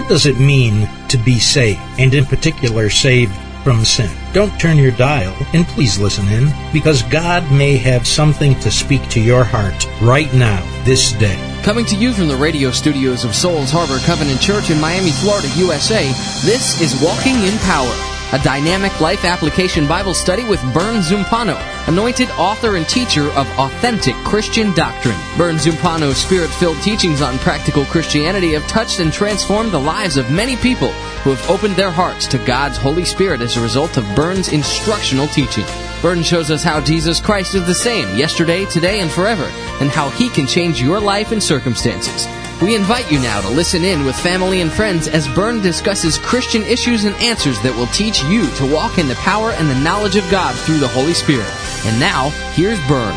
does it mean to be saved, and in particular saved from sin? Don't turn your dial, and please listen in, because God may have something to speak to your heart right now, this day. Coming to you from the radio studios of Souls Harbor Covenant Church in Miami, Florida, USA, this is Walking in Power, a dynamic life application Bible study with Vern Zumpano, anointed author and teacher of authentic Christian doctrine. Vern Zumpano's spirit-filled teachings on practical Christianity have touched and transformed the lives of many people who have opened their hearts to God's Holy Spirit as a result of Vern's instructional teaching. Vern shows us how Jesus Christ is the same yesterday, today, and forever, and how He can change your life and circumstances. We invite you now to listen in with family and friends as Vern discusses Christian issues and answers that will teach you to walk in the power and the knowledge of God through the Holy Spirit. And now, here's Vern.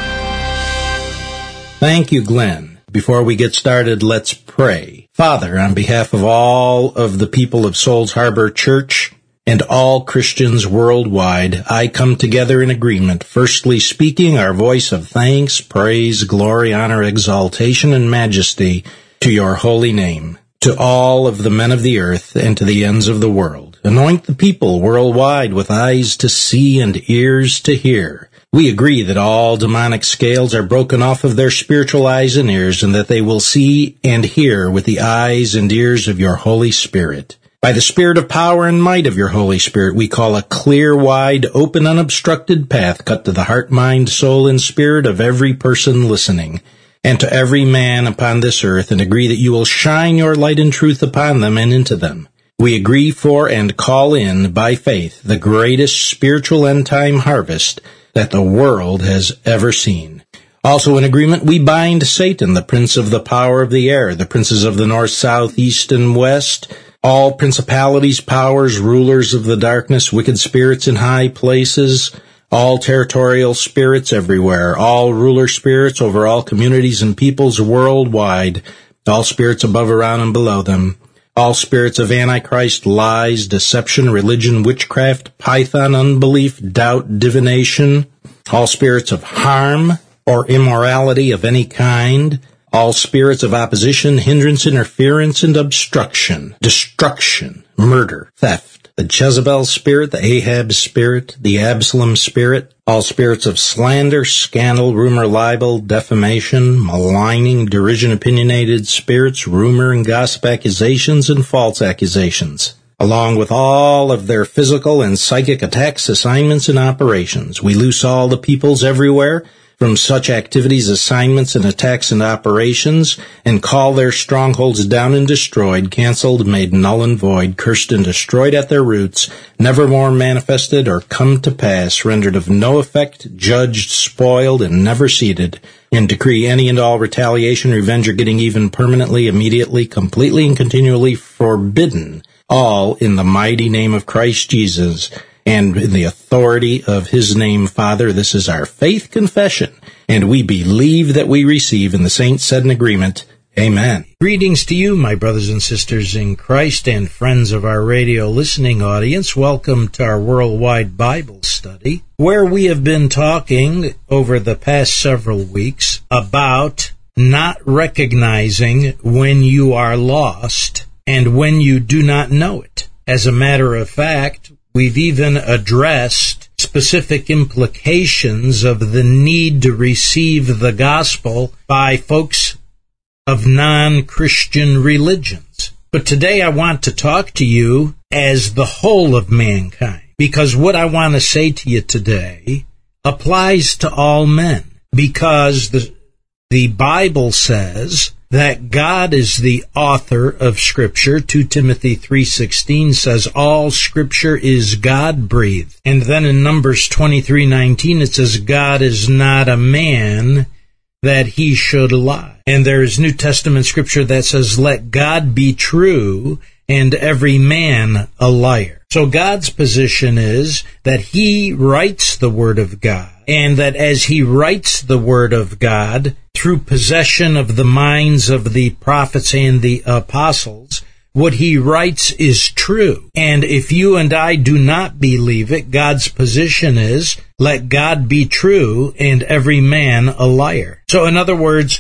Thank you, Glenn. Before we get started, let's pray. Father, on behalf of all of the people of Souls Harbor Church and all Christians worldwide, I come together in agreement, firstly speaking our voice of thanks, praise, glory, honor, exaltation, and majesty to your holy name, to all of the men of the earth and to the ends of the world. Anoint the people worldwide with eyes to see and ears to hear. We agree that all demonic scales are broken off of their spiritual eyes and ears, and that they will see and hear with the eyes and ears of your Holy Spirit. By the Spirit of power and might of your Holy Spirit, we call a clear, wide, open, unobstructed path cut to the heart, mind, soul, and spirit of every person listening, and to every man upon this earth, and agree that you will shine your light and truth upon them and into them. We agree for and call in, by faith, the greatest spiritual end-time harvest that the world has ever seen. Also in agreement, we bind Satan, the prince of the power of the air, the princes of the north, south, east, and west, all principalities, powers, rulers of the darkness, wicked spirits in high places, all territorial spirits everywhere, all ruler spirits over all communities and peoples worldwide, all spirits above, around, and below them, all spirits of Antichrist, lies, deception, religion, witchcraft, python, unbelief, doubt, divination, all spirits of harm or immorality of any kind, all spirits of opposition, hindrance, interference, and obstruction, destruction, murder, theft, the Jezebel spirit, the Ahab spirit, the Absalom spirit, all spirits of slander, scandal, rumor, libel, defamation, maligning, derision, opinionated spirits, rumor and gossip accusations, and false accusations, along with all of their physical and psychic attacks, assignments, and operations. We loose all the peoples everywhere from such activities, assignments, and attacks and operations, and call their strongholds down and destroyed, canceled, made null and void, cursed and destroyed at their roots, never more manifested or come to pass, rendered of no effect, judged, spoiled, and never seated, and decree any and all retaliation, revenge, or getting even permanently, immediately, completely, and continually forbidden, all in the mighty name of Christ Jesus, and in the authority of His name, Father. This is our faith confession, and we believe that we receive, and the saints said in agreement, Amen. Greetings to you, my brothers and sisters in Christ and friends of our radio listening audience. Welcome to our worldwide Bible study, where we have been talking over the past several weeks about not recognizing when you are lost and when you do not know it. As a matter of fact, we've even addressed specific implications of the need to receive the gospel by folks of non-Christian religions. But today I want to talk to you as the whole of mankind, because what I want to say to you today applies to all men, because the Bible says that God is the author of Scripture. 2 Timothy 3:16 says all Scripture is God-breathed. And then in Numbers 23:19 it says God is not a man that He should lie. And there is New Testament Scripture that says let God be true and every man a liar. So God's position is that He writes the Word of God, and that as He writes the Word of God, through possession of the minds of the prophets and the apostles, what He writes is true. And if you and I do not believe it, God's position is, let God be true and every man a liar. So in other words,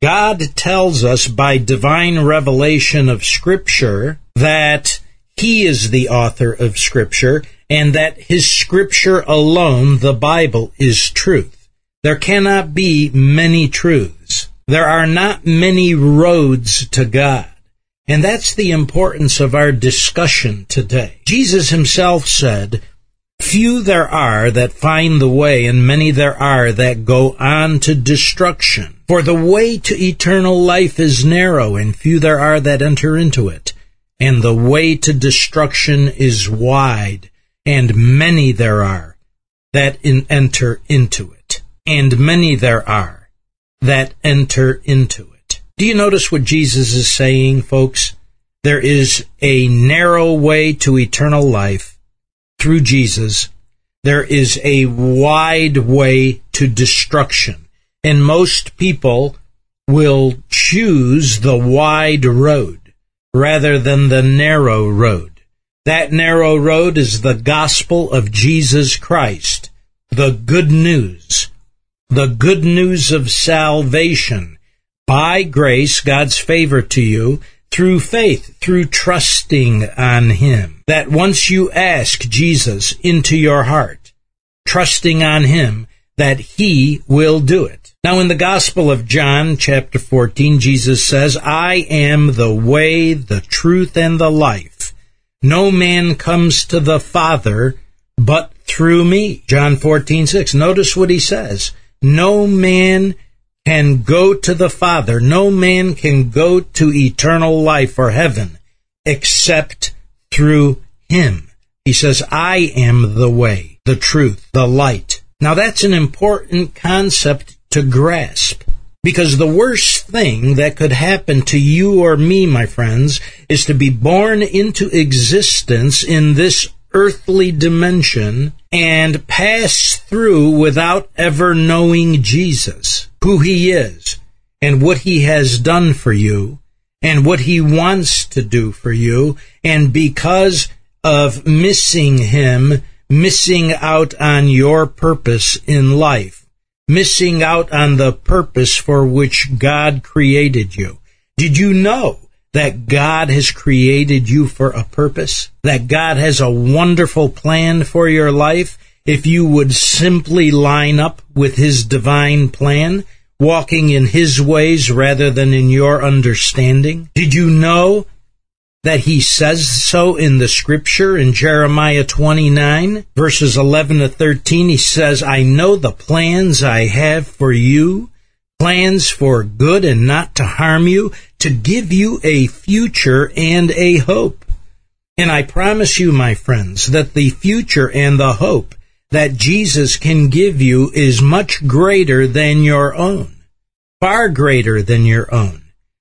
God tells us by divine revelation of Scripture that He is the author of Scripture, and that His Scripture alone, the Bible, is truth. There cannot be many truths. There are not many roads to God. And that's the importance of our discussion today. Jesus Himself said, "Few there are that find the way, and many there are that go on to destruction. For the way to eternal life is narrow, and few there are that enter into it. And the way to destruction is wide, and many there are that enter into it." And many there are that enter into it. Do you notice what Jesus is saying, folks? There is a narrow way to eternal life through Jesus. There is a wide way to destruction. And most people will choose the wide road rather than the narrow road. That narrow road is the gospel of Jesus Christ, the good news of salvation. By grace, God's favor to you, through faith, through trusting on Him. That once you ask Jesus into your heart, trusting on Him, that He will do it. Now in the Gospel of John, chapter 14, Jesus says, "I am the way, the truth, and the life. No man comes to the Father but through me." John 14:6. Notice what He says. No man can go to the Father, no man can go to eternal life or heaven except through Him. He says, "I am the way, the truth, the light." Now that's an important concept to grasp, because the worst thing that could happen to you or me, my friends, is to be born into existence in this earthly dimension and pass through without ever knowing Jesus, who He is, and what He has done for you, and what He wants to do for you, and because of missing Him, missing out on your purpose in life, missing out on the purpose for which God created you. Did you know that God has created you for a purpose? That God has a wonderful plan for your life if you would simply line up with His divine plan, walking in His ways rather than in your understanding? Did you know that He says so in the Scripture in Jeremiah 29, verses 11 to 13? He says, "I know the plans I have for you, plans for good and not to harm you, to give you a future and a hope." And I promise you, my friends, that the future and the hope that Jesus can give you is much greater than your own, far greater than your own.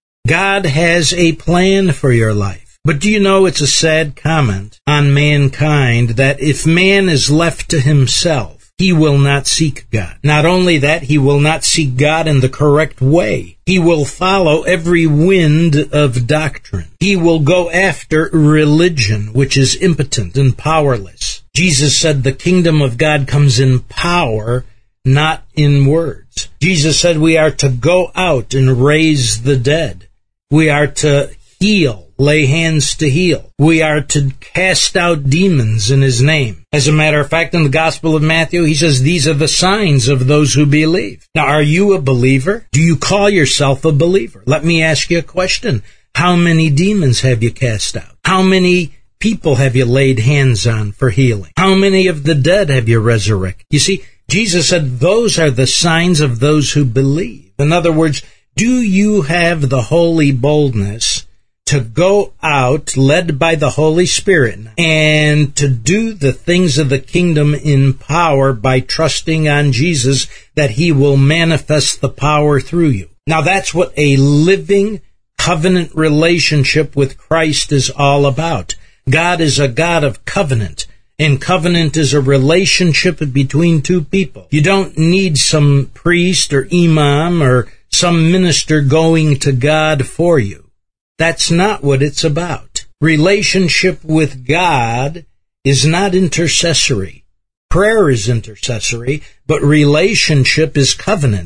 God has a plan for your life. But do you know it's a sad comment on mankind that if man is left to himself, he will not seek God. Not only that, he will not seek God in the correct way. He will follow every wind of doctrine. He will go after religion, which is impotent and powerless. Jesus said the kingdom of God comes in power, not in words. Jesus said we are to go out and raise the dead. We are to heal, lay hands to heal. We are to cast out demons in His name. As a matter of fact, in the Gospel of Matthew, He says these are the signs of those who believe. Now, are you a believer? Do you call yourself a believer? Let me ask you a question. How many demons have you cast out? How many people have you laid hands on for healing? How many of the dead have you resurrected? You see, Jesus said those are the signs of those who believe. In other words, do you have the holy boldness to go out, led by the Holy Spirit, and to do the things of the kingdom in power by trusting on Jesus, that He will manifest the power through you? Now that's what a living covenant relationship with Christ is all about. God is a God of covenant, and covenant is a relationship between two people. You don't need some priest or imam or some minister going to God for you. That's not what it's about. Relationship with God is not intercessory. Prayer is intercessory, but relationship is covenant.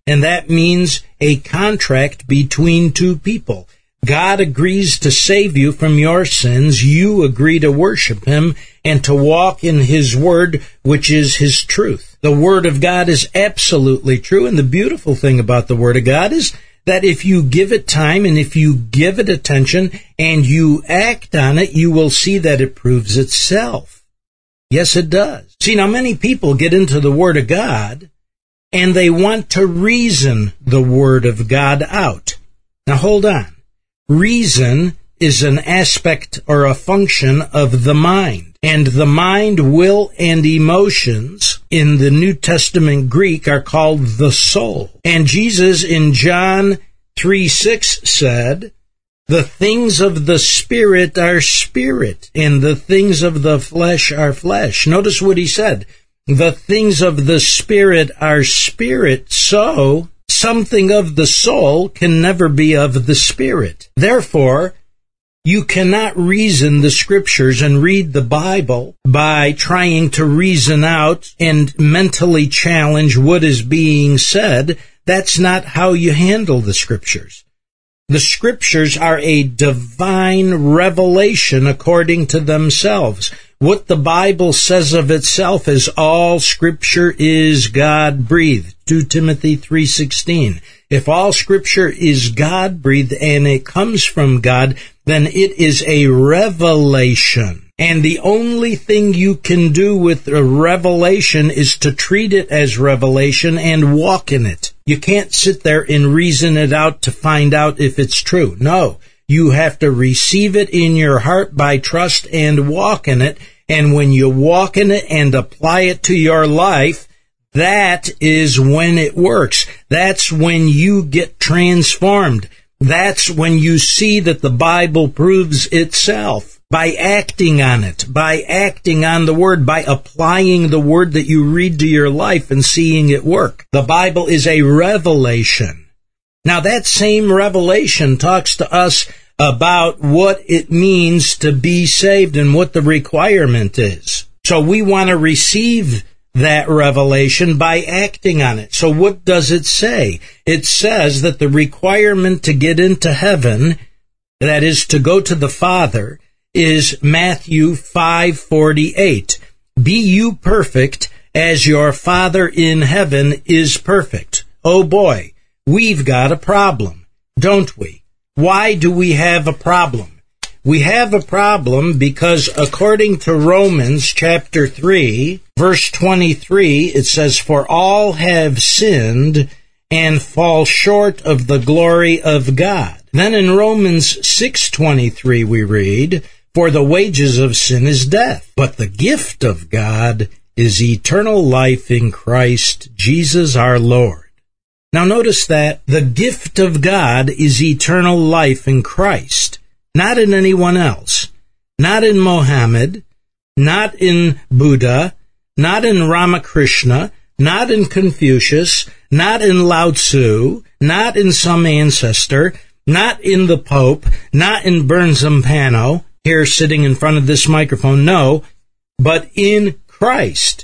and that means a contract between two people. God agrees to save you from your sins. You agree to worship Him and to walk in His Word, which is His truth. The Word of God is absolutely true, and the beautiful thing about the Word of God is that if you give it time and if you give it attention and you act on it, you will see that it proves itself. Yes, it does. See, now many people get into the Word of God and they want to reason the Word of God out. Now hold on. Reason is an aspect or a function of the mind. And the mind, will, and emotions in the New Testament Greek are called the soul. And Jesus in John 3:6 said, "The things of the Spirit are spirit, and the things of the flesh are flesh." Notice what he said. The things of the Spirit are spirit, so something of the soul can never be of the Spirit. Therefore, you cannot reason the Scriptures and read the Bible by trying to reason out and mentally challenge what is being said. That's not how you handle the Scriptures. The Scriptures are a divine revelation according to themselves. What the Bible says of itself is all Scripture is God-breathed. 2 Timothy 3:16. If all Scripture is God-breathed and it comes from God, then it is a revelation. And the only thing you can do with a revelation is to treat it as revelation and walk in it. You can't sit there and reason it out to find out if it's true. No, you have to receive it in your heart by trust and walk in it. And when you walk in it and apply it to your life, that is when it works. That's when you get transformed. That's when you see that the Bible proves itself. By acting on it, by acting on the Word, by applying the Word that you read to your life and seeing it work. The Bible is a revelation. Now that same revelation talks to us about what it means to be saved and what the requirement is. So we want to receive that revelation by acting on it. So what does it say? It says that the requirement to get into heaven, that is to go to the Father, is Matthew 5:48. Be you perfect as your Father in heaven is perfect. Oh boy, we've got a problem, don't we? Why do we have a problem? We have a problem because according to Romans chapter 3, verse 23, it says, "For all have sinned and fall short of the glory of God." Then in Romans 6:23 we read, "For the wages of sin is death, but the gift of God is eternal life in Christ Jesus our Lord." Now notice that the gift of God is eternal life in Christ, not in anyone else, not in Mohammed, not in Buddha, not in Ramakrishna, not in Confucius, not in Lao Tzu, not in some ancestor, not in the Pope, not in Bern Zampano, here sitting in front of this microphone, no, but in Christ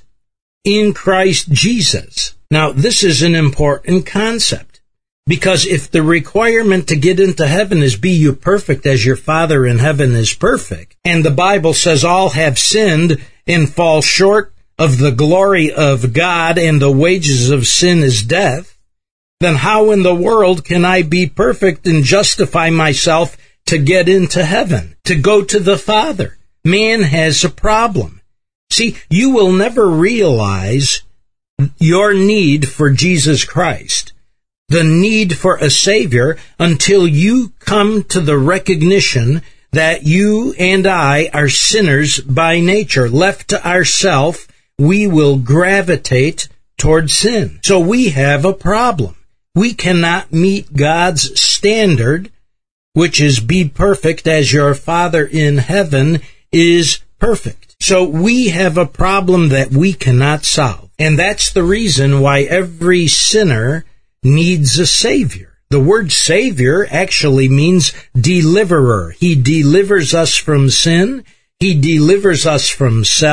Jesus. Now, this is an important concept, because if the requirement to get into heaven is be you perfect as your Father in heaven is perfect, and the Bible says all have sinned and fall short of the glory of God and the wages of sin is death, then how in the world can I be perfect and justify myself to get into heaven, to go to the Father? Man has a problem. See, you will never realize your need for Jesus Christ, the need for a Savior, until you come to the recognition that you and I are sinners by nature. Left to ourselves, we will gravitate toward sin. So we have a problem. We cannot meet God's standard, which is be perfect as your Father in heaven is perfect. So we have a problem that we cannot solve. And that's the reason why every sinner needs a Savior. The word Savior actually means deliverer. He delivers us from sin. He delivers us from self.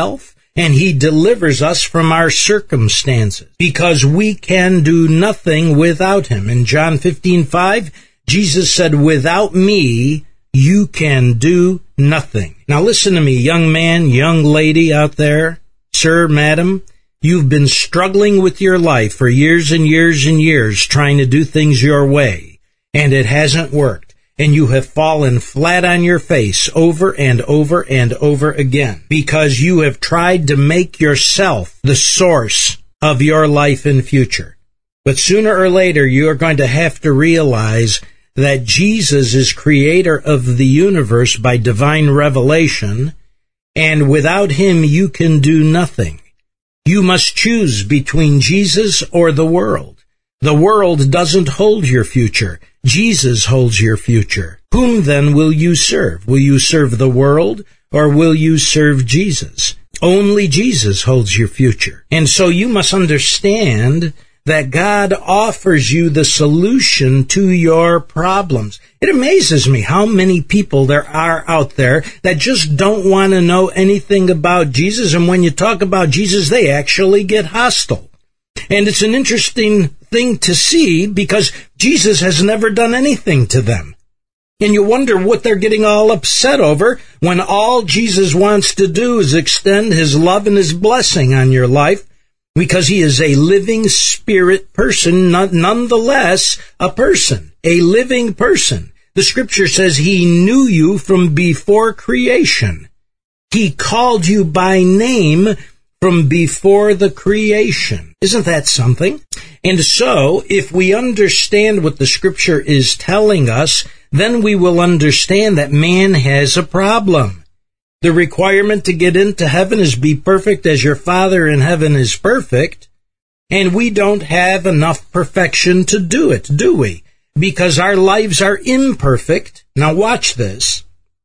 and he delivers us from our circumstances, because we can do nothing without him. In John 15:5, Jesus said, "Without me, you can do nothing." Now listen to me, young man, young lady out there, sir, madam, you've been struggling with your life for years and years and years, trying to do things your way, and it hasn't worked. And you have fallen flat on your face over and over and over again, because you have tried to make yourself the source of your life and future. But sooner or later, you are going to have to realize that Jesus is creator of the universe by divine revelation, and without him you can do nothing. You must choose between Jesus or the world. The world doesn't hold your future. Jesus holds your future. Whom then will you serve? Will you serve the world, or will you serve Jesus? Only Jesus holds your future. And so you must understand that God offers you the solution to your problems. It amazes me how many people there are out there that just don't want to know anything about Jesus, and when you talk about Jesus, they actually get hostile. And it's an interesting thing to see, because Jesus has never done anything to them. And you wonder what they're getting all upset over, when all Jesus wants to do is extend his love and his blessing on your life, because he is a living spirit person, nonetheless a person, a living person. The scripture says he knew you from before creation. He called you by name from before the creation. Isn't that something? And so, if we understand what the scripture is telling us, then we will understand that man has a problem. The requirement to get into heaven is be perfect as your Father in heaven is perfect, and we don't have enough perfection to do it, do we? Because our lives are imperfect. Now watch this.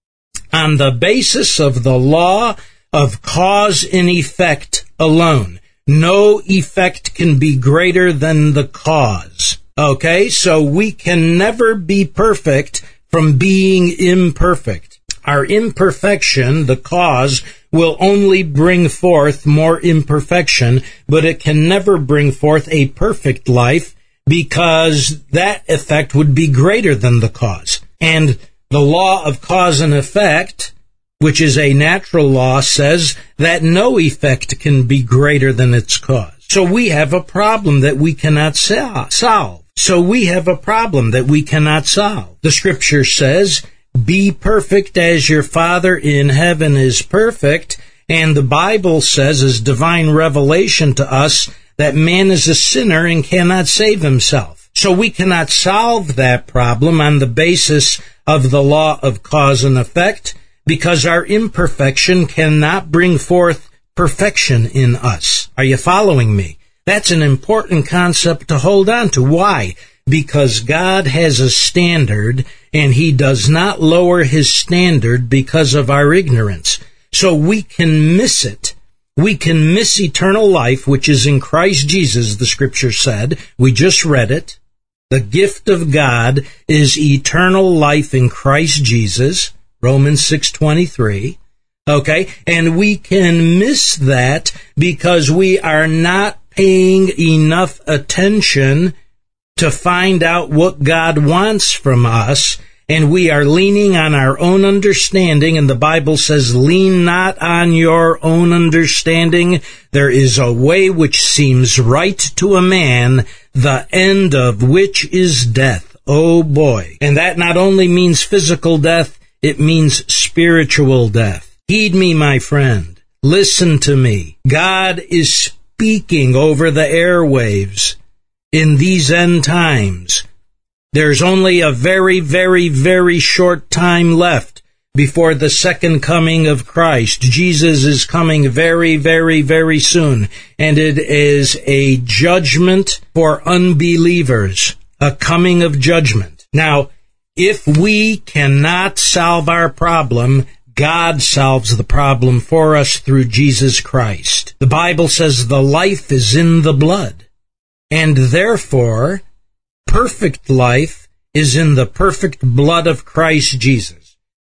On the basis of the law of cause and effect alone. No effect can be greater than the cause. Okay, so we can never be perfect from being imperfect. Our imperfection, the cause, will only bring forth more imperfection, but it can never bring forth a perfect life, because that effect would be greater than the cause. And the law of cause and effect, which is a natural law, says that no effect can be greater than its cause. So we have a problem that we cannot solve. The scripture says, be perfect as your Father in heaven is perfect. And the Bible says, as divine revelation to us, that man is a sinner and cannot save himself. So we cannot solve that problem on the basis of the law of cause and effect, because our imperfection cannot bring forth perfection in us. Are you following me? That's an important concept to hold on to. Why? Because God has a standard, and he does not lower his standard because of our ignorance. So we can miss it. We can miss eternal life, which is in Christ Jesus, the scripture said. We just read it. The gift of God is eternal life in Christ Jesus. Romans 6:23, okay? And we can miss that because we are not paying enough attention to find out what God wants from us, and we are leaning on our own understanding, and the Bible says, lean not on your own understanding. There is a way which seems right to a man, the end of which is death. Oh boy. And that not only means physical death, it means spiritual death. Heed me, my friend. Listen to me. God is speaking over the airwaves in these end times. There's only a very, very, very short time left before the second coming of Christ. Jesus is coming very, very, very soon. And it is a judgment for unbelievers, a coming of judgment. Now, if we cannot solve our problem, God solves the problem for us through Jesus Christ. The Bible says the life is in the blood, and therefore, perfect life is in the perfect blood of Christ Jesus.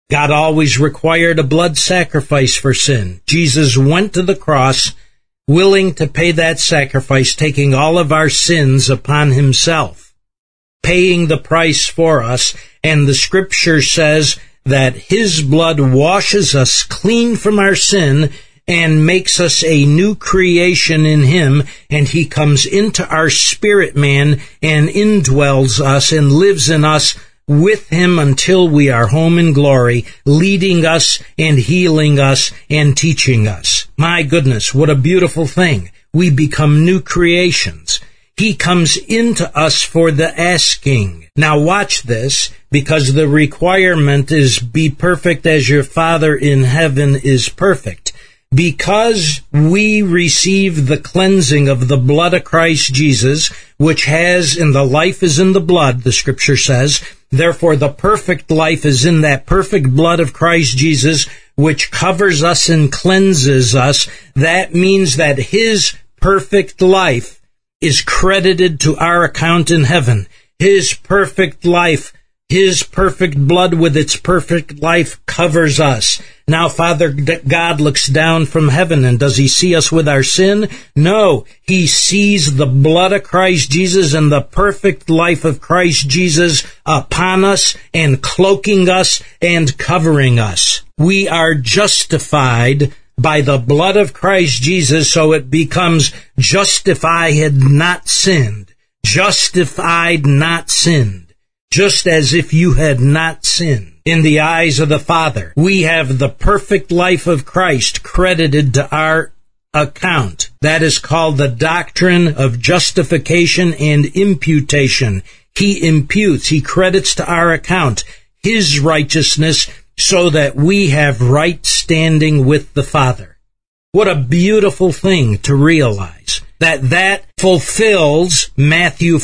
God always required a blood sacrifice for sin. Jesus went to the cross, willing to pay that sacrifice, taking all of our sins upon himself, paying the price for us. And the scripture says that his blood washes us clean from our sin and makes us a new creation in him, and he comes into our spirit man and indwells us and lives in us with him until we are home in glory, leading us and healing us and teaching us. My goodness, what a beautiful thing. We become new creations. He comes into us for the asking. Now watch this, because the requirement is be perfect as your Father in heaven is perfect. Because we receive the cleansing of the blood of Christ Jesus, which has, and the life is in the blood, the scripture says, therefore the perfect life is in that perfect blood of Christ Jesus, which covers us and cleanses us. That means that his perfect life is credited to our account in heaven. His perfect life, his perfect blood with its perfect life covers us. Now, Father God looks down from heaven, and does he see us with our sin? No. He sees the blood of Christ Jesus and the perfect life of Christ Jesus upon us and cloaking us and covering us. We are justified by the blood of Christ Jesus, so it becomes justified, not sinned. Justified, not sinned. Just as if you had not sinned. In the eyes of the Father, we have the perfect life of Christ credited to our account. That is called the doctrine of justification and imputation. He imputes, he credits to our account his righteousness so that we have right standing with the Father. What a beautiful thing to realize. That fulfills Matthew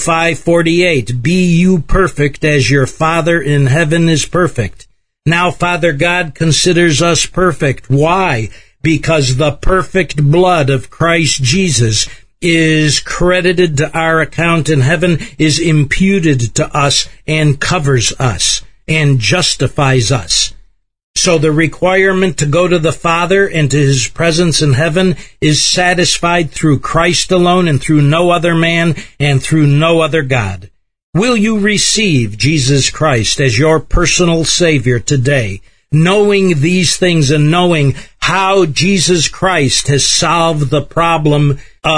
5:48. Be you perfect as your Father in heaven is perfect. Now Father God considers us perfect. Why? Because the perfect blood of Christ Jesus is credited to our account in heaven, is imputed to us, and covers us, and justifies us. So the requirement to go to the Father and to his presence in heaven is satisfied through Christ alone and through no other man and through no other God. Will you receive Jesus Christ as your personal Savior today, knowing these things and knowing how Jesus Christ has solved the problem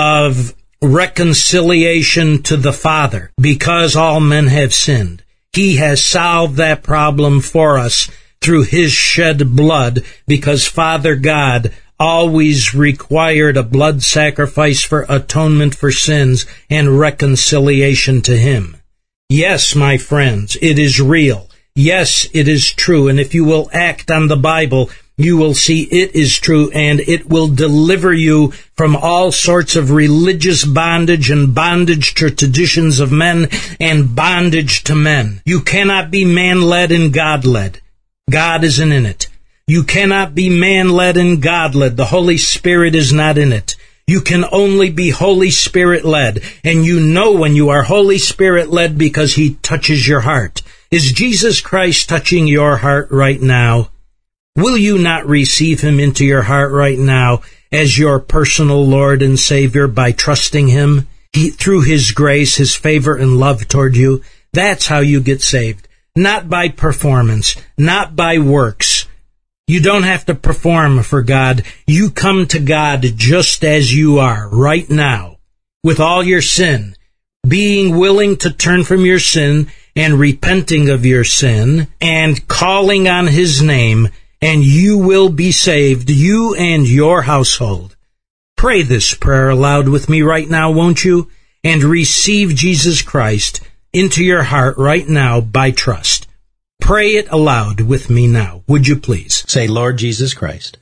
of reconciliation to the Father? Because all men have sinned, he has solved that problem for us through his shed blood, because Father God always required a blood sacrifice for atonement for sins and reconciliation to him. Yes, my friends, it is real. Yes, it is true. And if you will act on the Bible, you will see it is true, and it will deliver you from all sorts of religious bondage and bondage to traditions of men and bondage to men. You cannot be man-led and God-led. God isn't in it. You cannot be man-led and God-led. The Holy Spirit is not in it. You can only be Holy Spirit-led. And you know when you are Holy Spirit-led because he touches your heart. Is Jesus Christ touching your heart right now? Will you not receive him into your heart right now as your personal Lord and Savior by trusting him? Through his grace, his favor, and love toward you. That's how you get saved. Not by performance, not by works. You don't have to perform for God. You come to God just as you are right now, with all your sin, being willing to turn from your sin and repenting of your sin and calling on his name, and you will be saved, you and your household. Pray this prayer aloud with me right now, won't you? And receive Jesus Christ into your heart right now by trust. Pray it aloud with me now, would you please? Say, Lord Jesus Christ,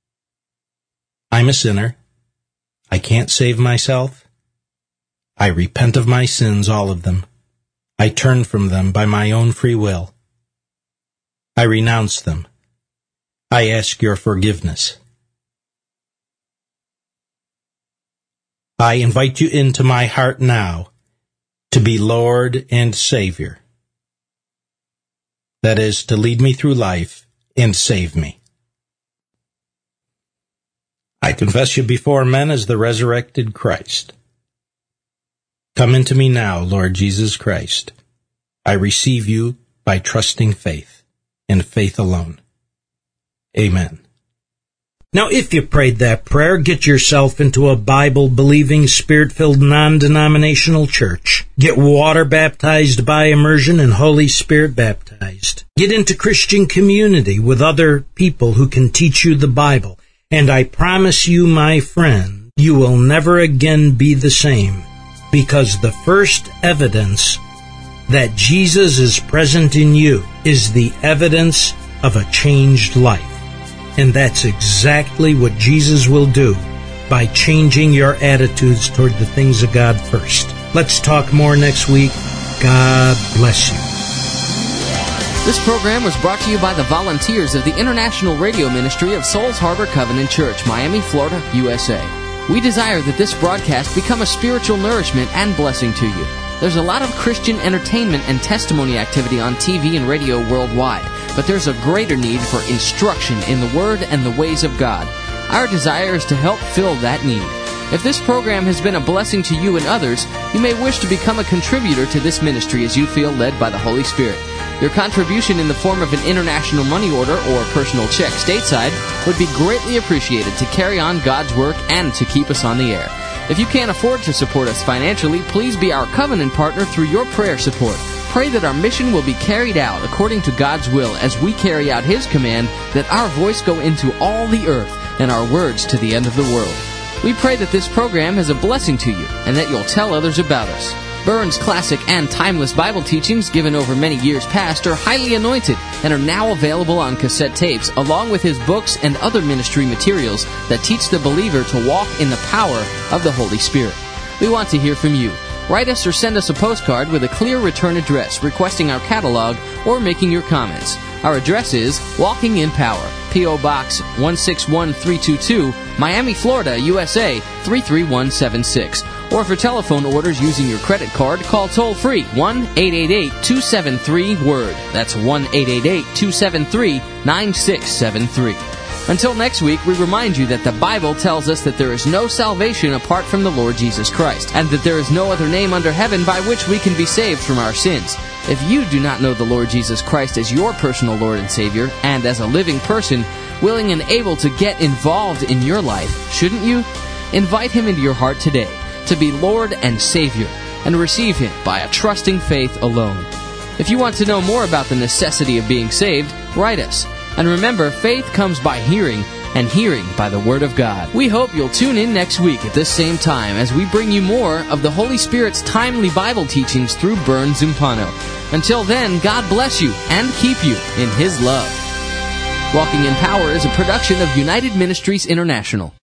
I'm a sinner. I can't save myself. I repent of my sins, all of them. I turn from them by my own free will. I renounce them. I ask your forgiveness. I invite you into my heart now to be Lord and Savior. That is, to lead me through life and save me. I confess you before men as the resurrected Christ. Come into me now, Lord Jesus Christ. I receive you by trusting faith, and faith alone. Amen. Now, if you prayed that prayer, get yourself into a Bible-believing, Spirit-filled, non-denominational church. Get water baptized by immersion and Holy Spirit baptized. Get into Christian community with other people who can teach you the Bible. And I promise you, my friend, you will never again be the same, because the first evidence that Jesus is present in you is the evidence of a changed life. And that's exactly what Jesus will do by changing your attitudes toward the things of God first. Let's talk more next week. God bless you. This program was brought to you by the volunteers of the International Radio Ministry of Souls Harbor Covenant Church, Miami, Florida, USA. We desire that this broadcast become a spiritual nourishment and blessing to you. There's a lot of Christian entertainment and testimony activity on TV and radio worldwide, but there's a greater need for instruction in the Word and the ways of God. Our desire is to help fill that need. If this program has been a blessing to you and others, you may wish to become a contributor to this ministry as you feel led by the Holy Spirit. Your contribution in the form of an international money order or personal check stateside would be greatly appreciated to carry on God's work and to keep us on the air. If you can't afford to support us financially, please be our covenant partner through your prayer support. Pray that our mission will be carried out according to God's will as we carry out His command that our voice go into all the earth and our words to the end of the world. We pray that this program is a blessing to you and that you'll tell others about us. Burns' classic and timeless Bible teachings given over many years past are highly anointed and are now available on cassette tapes, along with his books and other ministry materials that teach the believer to walk in the power of the Holy Spirit. We want to hear from you. Write us or send us a postcard with a clear return address requesting our catalog or making your comments. Our address is Walking in Power, P.O. Box 161322, Miami, Florida, USA 33176. Or for telephone orders using your credit card, call toll-free 1-888-273-WORD. That's 1-888-273-9673. Until next week, we remind you that the Bible tells us that there is no salvation apart from the Lord Jesus Christ, and that there is no other name under heaven by which we can be saved from our sins. If you do not know the Lord Jesus Christ as your personal Lord and Savior, and as a living person, willing and able to get involved in your life, shouldn't you? Invite Him into your heart today to be Lord and Savior, and receive Him by a trusting faith alone. If you want to know more about the necessity of being saved, write us. And remember, faith comes by hearing, and hearing by the Word of God. We hope you'll tune in next week at this same time as we bring you more of the Holy Spirit's timely Bible teachings through Burns Zumpano. Until then, God bless you and keep you in His love. Walking in Power is a production of United Ministries International.